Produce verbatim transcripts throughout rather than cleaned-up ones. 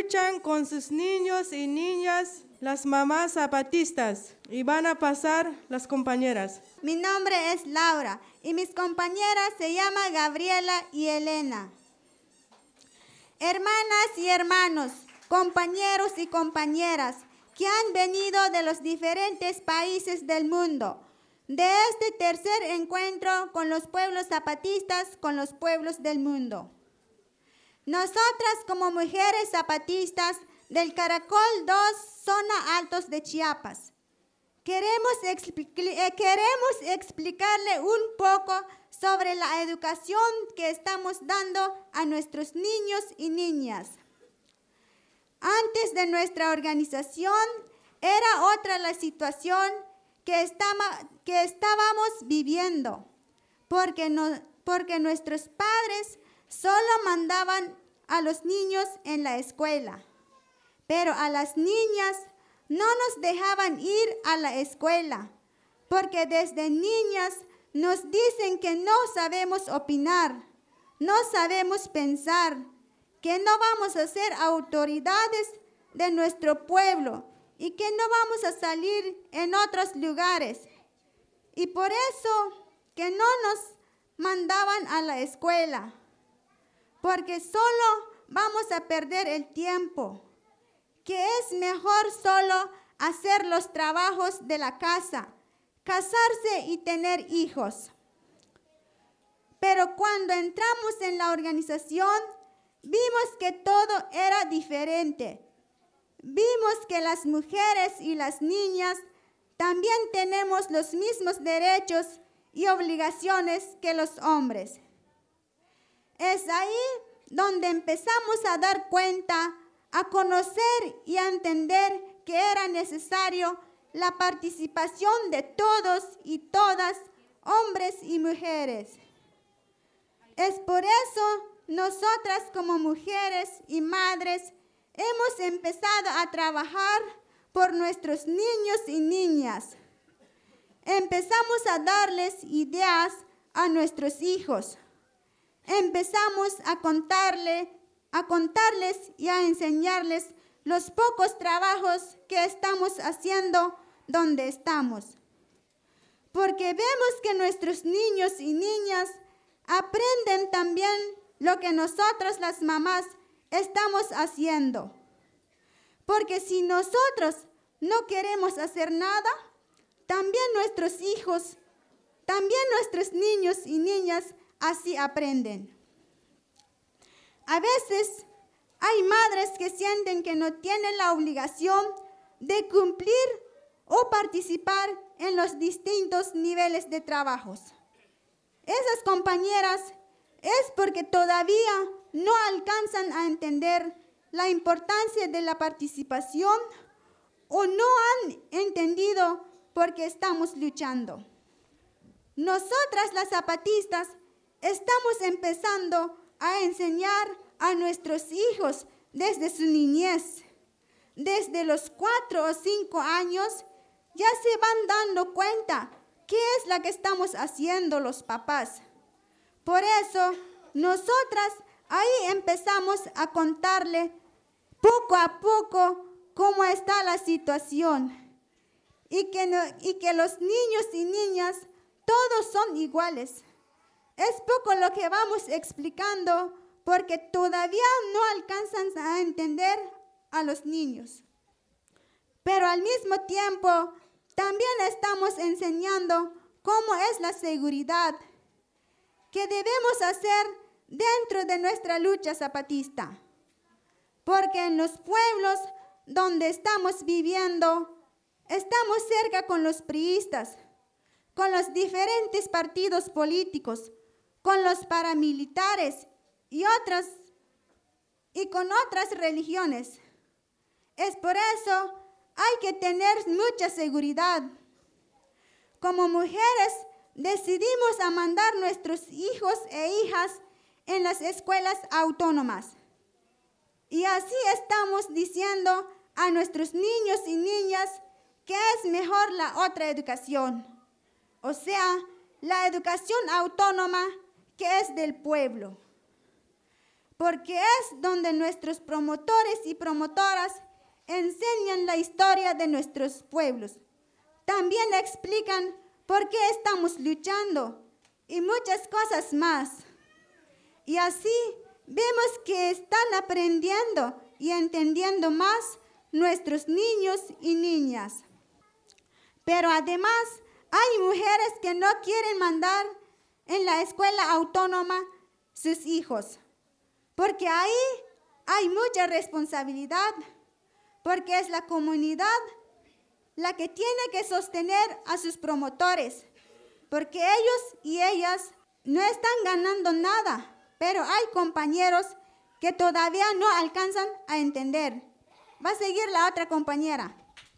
luchan con sus niños y niñas las mamás zapatistas y van a pasar las compañeras. Mi nombre es Laura y mis compañeras se llaman Gabriela y Elena. Hermanas y hermanos, compañeros y compañeras que han venido de los diferentes países del mundo, de este tercer encuentro con los pueblos zapatistas, con los pueblos del mundo. Nosotras como mujeres zapatistas del Caracol dos, zona Altos de Chiapas, queremos, expli queremos explicarle un poco sobre la educación que estamos dando a nuestros niños y niñas. Antes de nuestra organización era otra la situación que, estaba, que estábamos viviendo, porque, no, porque nuestros padres solo mandaban a los niños en la escuela, pero a las niñas no nos dejaban ir a la escuela, porque desde niñas nos dicen que no sabemos opinar, no sabemos pensar, que no vamos a ser autoridades de nuestro pueblo y que no vamos a salir en otros lugares. Y por eso que no nos mandaban a la escuela, porque solo vamos a perder el tiempo, que es mejor solo hacer los trabajos de la casa, casarse y tener hijos. Pero cuando entramos en la organización, vimos que todo era diferente. Vimos que las mujeres y las niñas también tenemos los mismos derechos y obligaciones que los hombres. Es ahí donde empezamos a dar cuenta, a conocer y a entender que era necesario la participación de todos y todas, hombres y mujeres. Es por eso nosotras como mujeres y madres hemos empezado a trabajar por nuestros niños y niñas. Empezamos a darles ideas a nuestros hijos. Empezamos a contarle, a contarles y a enseñarles los pocos trabajos que estamos haciendo donde estamos. Porque vemos que nuestros niños y niñas aprenden también lo que nosotras las mamás estamos haciendo. Porque si nosotros no queremos hacer nada, también nuestros hijos, también nuestros niños y niñas así aprenden. A veces hay madres que sienten que no tienen la obligación de cumplir o participar en los distintos niveles de trabajos. Esas compañeras es porque todavía no alcanzan a entender la importancia de la participación o no han entendido por qué estamos luchando. Nosotras las zapatistas estamos empezando a enseñar a nuestros hijos desde su niñez. Desde los cuatro o cinco años ya se van dando cuenta qué es lo que estamos haciendo los papás. Por eso, nosotras ahí empezamos a contarle poco a poco cómo está la situación y que, no, y que los niños y niñas todos son iguales. Es poco lo que vamos explicando porque todavía no alcanzan a entender a los niños. Pero al mismo tiempo también estamos enseñando cómo es la seguridad que debemos hacer dentro de nuestra lucha zapatista. Porque en los pueblos donde estamos viviendo, estamos cerca con los priistas, con los diferentes partidos políticos, con los paramilitares y otras y con otras religiones. Es por eso hay que tener mucha seguridad. Como mujeres decidimos a mandar nuestros hijos e hijas en las escuelas autónomas. Y así estamos diciendo a nuestros niños y niñas que es mejor la otra educación, o sea, la educación autónoma que es del pueblo. porque es donde nuestros promotores y promotoras enseñan la historia de nuestros pueblos. También explican por qué estamos luchando y muchas cosas más. Y así vemos que están aprendiendo y entendiendo más nuestros niños y niñas. Pero además hay mujeres que no quieren mandar en la escuela autónoma sus hijos, porque ahí hay mucha responsabilidad, porque es la comunidad la que tiene que sostener a sus promotores, porque ellos y ellas no están ganando nada, pero hay compañeros que todavía no alcanzan a entender. Va a seguir la otra compañera.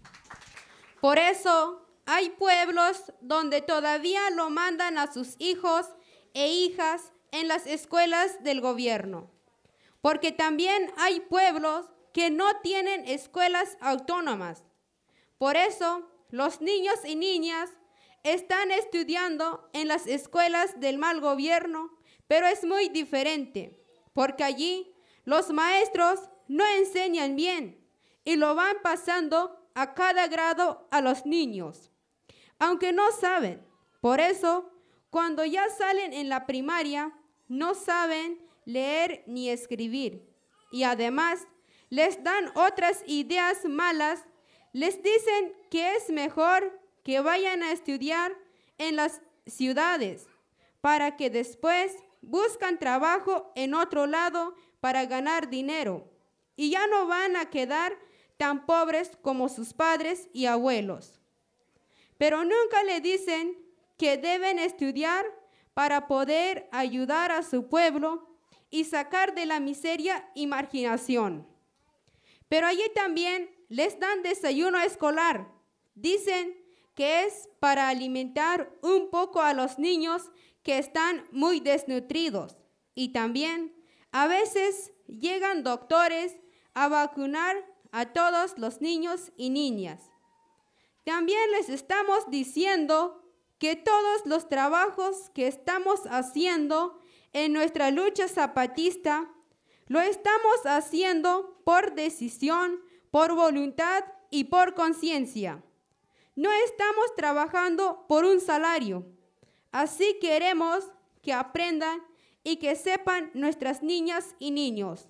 Por eso hay pueblos donde todavía lo mandan a sus hijos e hijas en las escuelas del gobierno, porque también hay pueblos que no tienen escuelas autónomas. Por eso los niños y niñas están estudiando en las escuelas del mal gobierno, pero es muy diferente, porque allí los maestros no enseñan bien y lo van pasando a cada grado a los niños, aunque no saben. Por eso, cuando ya salen en la primaria, no saben leer ni escribir. Y además, les dan otras ideas malas. Les dicen que es mejor que vayan a estudiar en las ciudades para que después buscan trabajo en otro lado para ganar dinero y ya no van a quedar tan pobres como sus padres y abuelos. Pero nunca le dicen que deben estudiar para poder ayudar a su pueblo y sacar de la miseria y marginación. Pero allí también les dan desayuno escolar. Dicen que es para alimentar un poco a los niños que están muy desnutridos. Y también a veces llegan doctores a vacunar a todos los niños y niñas. También les estamos diciendo que todos los trabajos que estamos haciendo en nuestra lucha zapatista lo estamos haciendo por decisión, por voluntad y por conciencia. No estamos trabajando por un salario. Así queremos que aprendan y que sepan nuestras niñas y niños.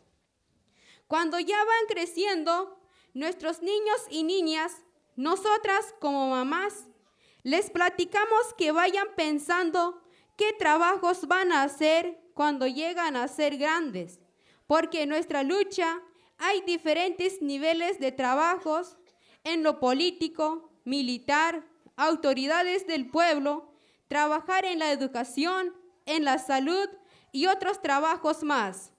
Cuando ya van creciendo nuestros niños y niñas, nosotras como mamás les platicamos que vayan pensando qué trabajos van a hacer cuando llegan a ser grandes, porque en nuestra lucha hay diferentes niveles de trabajos en lo político, militar, autoridades del pueblo, trabajar en la educación, en la salud y otros trabajos más.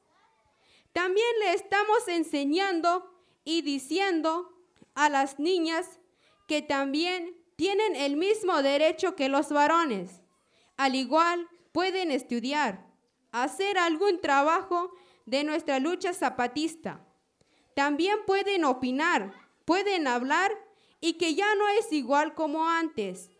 También le estamos enseñando y diciendo a las niñas que también tienen el mismo derecho que los varones. Al igual, pueden estudiar, hacer algún trabajo de nuestra lucha zapatista. También pueden opinar, pueden hablar y que ya no es igual como antes.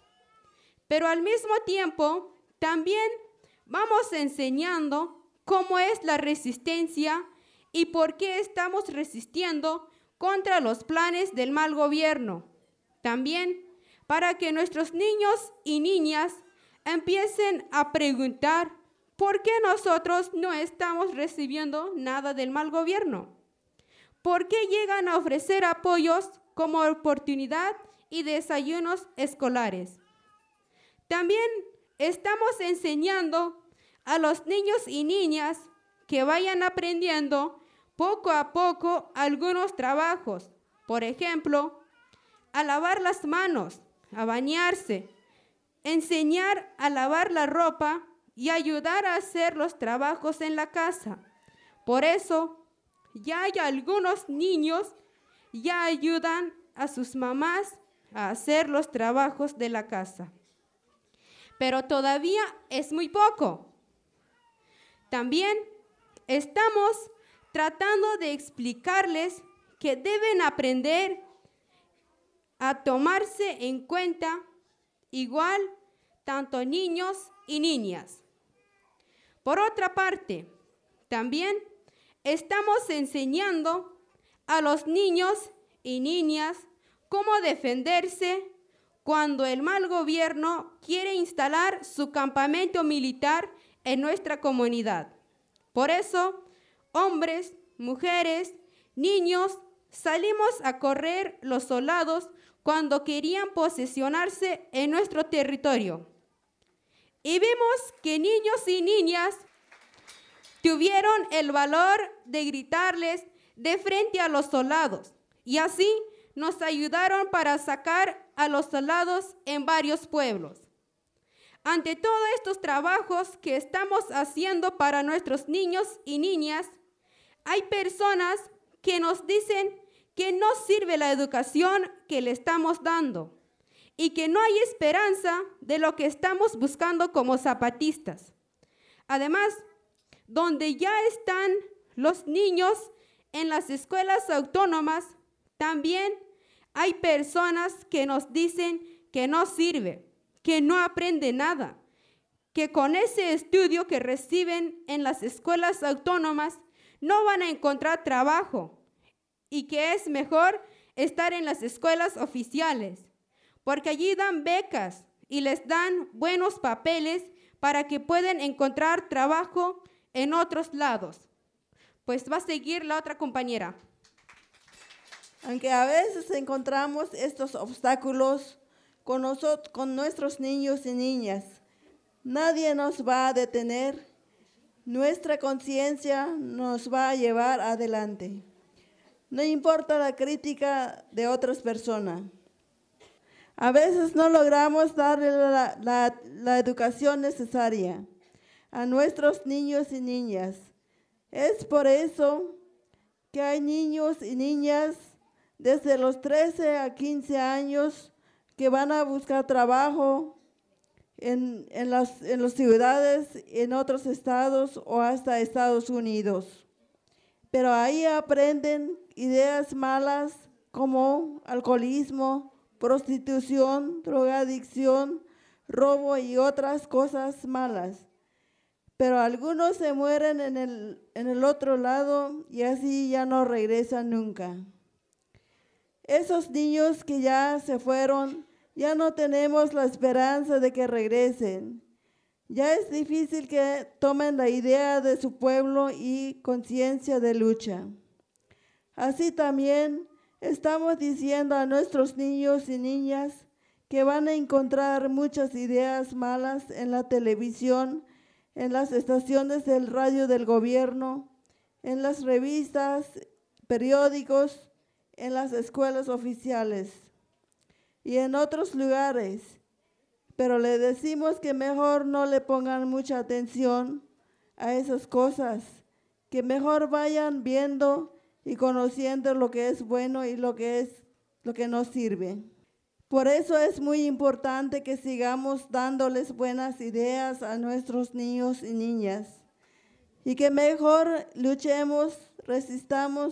Pero al mismo tiempo, también vamos enseñando cómo es la resistencia y por qué estamos resistiendo contra los planes del mal gobierno. También para que nuestros niños y niñas empiecen a preguntar por qué nosotros no estamos recibiendo nada del mal gobierno. ¿Por qué llegan a ofrecer apoyos como oportunidad y desayunos escolares? También estamos enseñando a los niños y niñas que vayan aprendiendo poco a poco algunos trabajos. Por ejemplo, a lavar las manos, a bañarse, enseñar a lavar la ropa y ayudar a hacer los trabajos en la casa. Por eso, ya hay algunos niños ya ayudan a sus mamás a hacer los trabajos de la casa. Pero todavía es muy poco. También estamos tratando de explicarles que deben aprender a tomarse en cuenta igual tanto niños y niñas. Por otra parte, también estamos enseñando a los niños y niñas cómo defenderse cuando el mal gobierno quiere instalar su campamento militar en nuestra comunidad. Por eso, hombres, mujeres, niños, salimos a correr los soldados cuando querían posesionarse en nuestro territorio. Y vimos que niños y niñas tuvieron el valor de gritarles de frente a los soldados, y así nos ayudaron para sacar a los soldados en varios pueblos. Ante todos estos trabajos que estamos haciendo para nuestros niños y niñas, hay personas que nos dicen que no sirve la educación que le estamos dando y que no hay esperanza de lo que estamos buscando como zapatistas. Además, donde ya están los niños en las escuelas autónomas, también hay personas que nos dicen que no sirve, que no aprenden nada, que con ese estudio que reciben en las escuelas autónomas no van a encontrar trabajo y que es mejor estar en las escuelas oficiales, porque allí dan becas y les dan buenos papeles para que puedan encontrar trabajo en otros lados. Pues va a seguir la otra compañera. Aunque a veces encontramos estos obstáculos con, nosotros, con nuestros niños y niñas, nadie nos va a detener. Nuestra conciencia nos va a llevar adelante. No importa la crítica de otras personas. A veces no logramos darle la, la, la educación necesaria a nuestros niños y niñas. Es por eso que hay niños y niñas desde los trece a quince años que van a buscar trabajo en, en, las, en las ciudades, en otros estados o hasta Estados Unidos. Pero ahí aprenden ideas malas como alcoholismo, prostitución, drogadicción, robo y otras cosas malas. Pero algunos se mueren en el, en el otro lado y así ya no regresan nunca. Esos niños que ya se fueron, ya no tenemos la esperanza de que regresen. Ya es difícil que tomen la idea de su pueblo y conciencia de lucha. Así también estamos diciendo a nuestros niños y niñas que van a encontrar muchas ideas malas en la televisión, en las estaciones del radio del gobierno, en las revistas, periódicos, en las escuelas oficiales y en otros lugares. Pero le decimos que mejor no le pongan mucha atención a esas cosas, que mejor vayan viendo y conociendo lo que es bueno y lo que es lo que nos sirve. Por eso es muy importante que sigamos dándoles buenas ideas a nuestros niños y niñas y que mejor luchemos, resistamos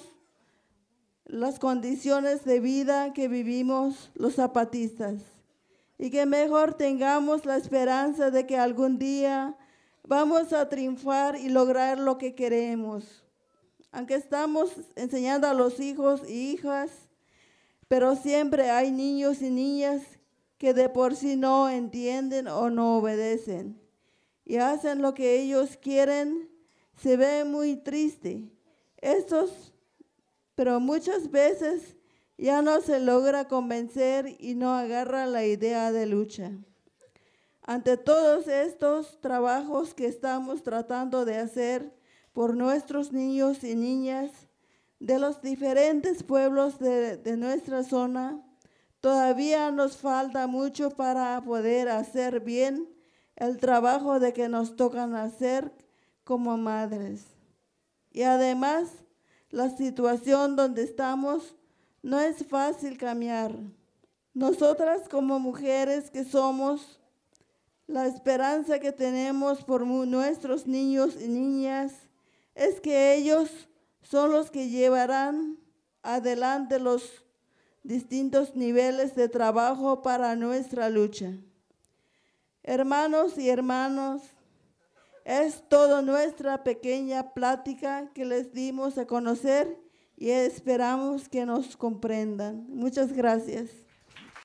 las condiciones de vida que vivimos los zapatistas y que mejor tengamos la esperanza de que algún día vamos a triunfar y lograr lo que queremos. Aunque estamos enseñando a los hijos y hijas, pero siempre hay niños y niñas que de por sí no entienden o no obedecen y hacen lo que ellos quieren. Se ve muy triste. Estos Pero muchas veces ya no se logra convencer y no agarra la idea de lucha. Ante todos estos trabajos que estamos tratando de hacer por nuestros niños y niñas de los diferentes pueblos de, de nuestra zona, todavía nos falta mucho para poder hacer bien el trabajo de que nos tocan hacer como madres. Y además, la situación donde estamos no es fácil cambiar. Nosotras como mujeres que somos, la esperanza que tenemos por nuestros niños y niñas es que ellos son los que llevarán adelante los distintos niveles de trabajo para nuestra lucha. Hermanos y hermanos, Es toda nuestra pequeña plática que les dimos a conocer y esperamos que nos comprendan. Muchas gracias.